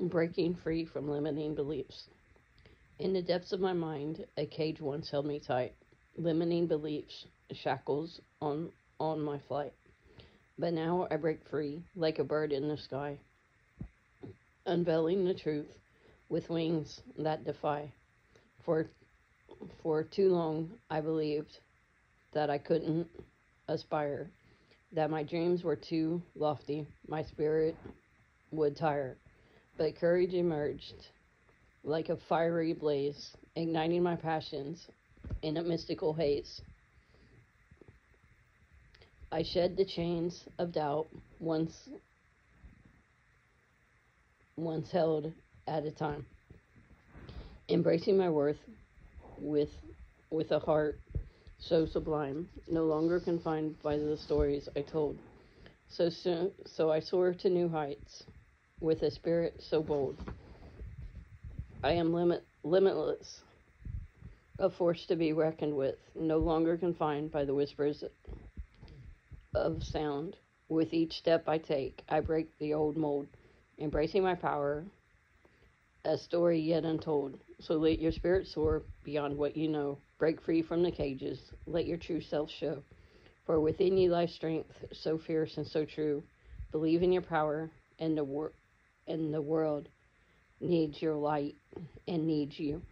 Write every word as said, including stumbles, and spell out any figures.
Breaking free from limiting beliefs. In the depths of my mind, a cage once held me tight, limiting beliefs, shackles on on my flight. But now I break free, like a bird in the sky, unveiling the truth with wings that defy. For for too long I believed that I couldn't aspire, that my dreams were too lofty, my spirit would tire. But courage emerged like a fiery blaze, igniting my passions in a mystical haze. I shed the chains of doubt once once held at a time, embracing my worth with with a heart so sublime, no longer confined by the stories I told. So soon, so I soar to new heights with a spirit so bold. I am limit limitless, a force to be reckoned with, no longer confined by the whispers of sound. With each step I take, I break the old mold, embracing my power, a story yet untold. So let your spirit soar beyond what you know. Break free from the cages, let your true self show. For within you lies strength so fierce and so true. Believe in your power, and the, wor- and the world needs your light and needs you.